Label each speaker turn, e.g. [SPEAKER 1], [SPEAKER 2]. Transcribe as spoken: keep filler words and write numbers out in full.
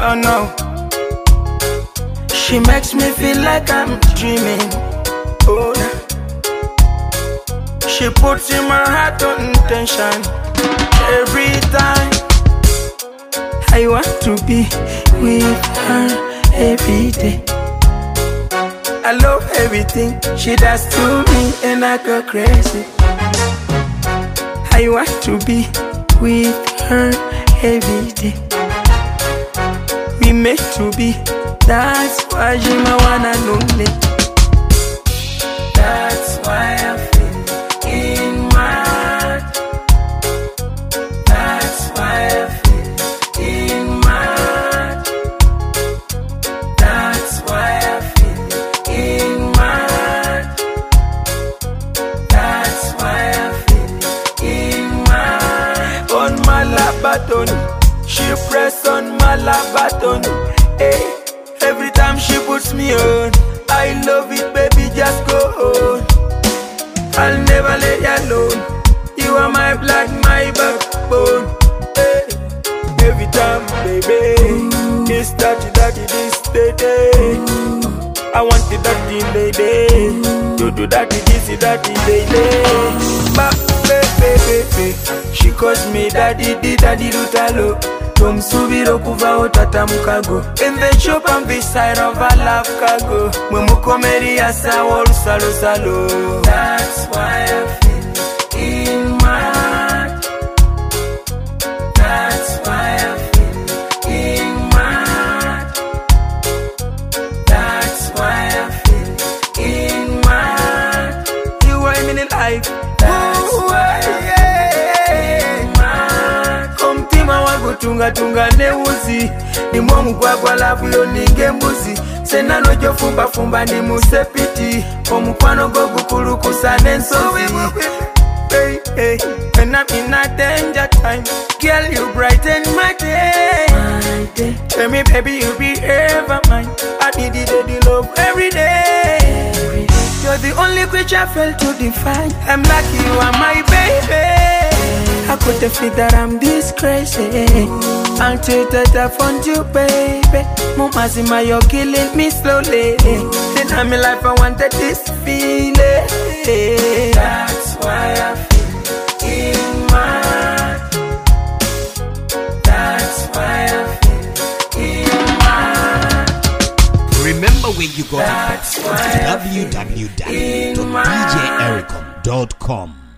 [SPEAKER 1] Oh no. She makes me feel like I'm dreaming. Oh, she puts in my heart on tension. Every time I want to be with her every day. I love everything she does to me and I go crazy. I want to be with her every day. We meant to be, that's why she my one and only. That's why I feel in my heart. That's why I feel in my heart. That's why I feel in my heart. That's why I feel in my heart. On my lap button, she press on my lap button. Hey, every time she puts me on, I love it, baby, just go on. I'll never let you alone. You are my blood, my backbone. Hey, every time, baby, it's dirty, dirty, this day. I want the dirty lady. You do dirty, this, dirty lady. But, baby, baby, she calls me daddy, di, daddy, Rutalo. Tom subiro kuva otata mukago. In the shop I'm beside of a love cargo. Mumukomeri asa wol salo salo. That's why I feel in my heart. That's why I feel in my heart. That's why I feel in my heart. You are in life. That's why I feel. Tunga tunga neuzi ni mwamu kwa kwa lavu yo ninge mbuzi. Sena nojo fumba fumba ni musepiti. Omukwano gogu kuluku sane nsozi. Hey, hey, when I'm in a danger time, girl you brighten my day, my day. Tell me baby you be ever mine. I need it the love every day. Every day. You're the only creature I felt to define. I'm lucky you are my baby. I couldn't feel that I'm this crazy until that I found you, baby. Mumazima, you're killing me slowly. Then I'm in life, I wanted this feeling. That's why I feel in my heart. That's why I feel in my heart.
[SPEAKER 2] Remember where you got
[SPEAKER 1] That's
[SPEAKER 2] it from. w w w dot d j ericom dot com